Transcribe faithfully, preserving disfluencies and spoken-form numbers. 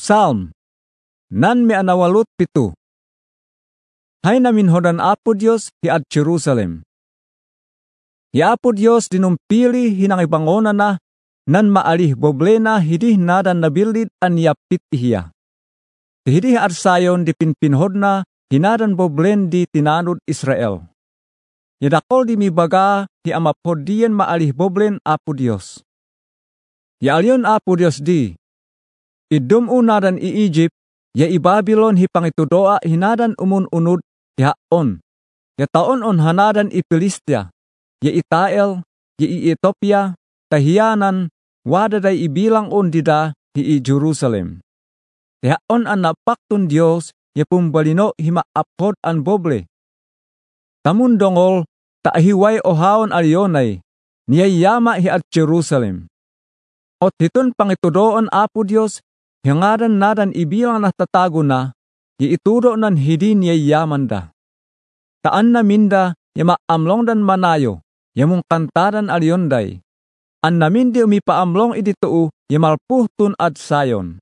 Psalm, nan mi anawalot pito. Hay namin hodan Apo Dios hi at Jerusalem. Hi Apo Dios dinumpili hinang ibangona na, nan maalih boblena hidih nadan nabilid an yapit hiya. Hidih at sayon di pinpinhod na hinadan boblen di tinanud Israel. Yadakol di mibaga hi amapod diyan maalih boblen Apo Dios. Yaalyon Apo Dios di, idum unadan i Egypt, ya i Babylon hi pangitudoa hinadan umun-unod ya on. Ya taon on hanadan i Pilistia, ya Itael, ya i Ethiopia, tahiyanan, wadaday ibilang on dida hi i Jerusalem. Ya on an napaktun Dios, ya pumbalino himaapod an boble. Tamun dongol, taahiway ohaon alyonay, niyayama hi at Jerusalem. Ot hiton pangitudoon Apo Dios, hingadan nadan ibilang na tatago na, iituro nan hidi niyayaman da. Taan na minda, yamaamlong dan manayo, yamong kantaran alyonday. An namin di umipaamlong iditoo, yamalpuhtun ad sayon.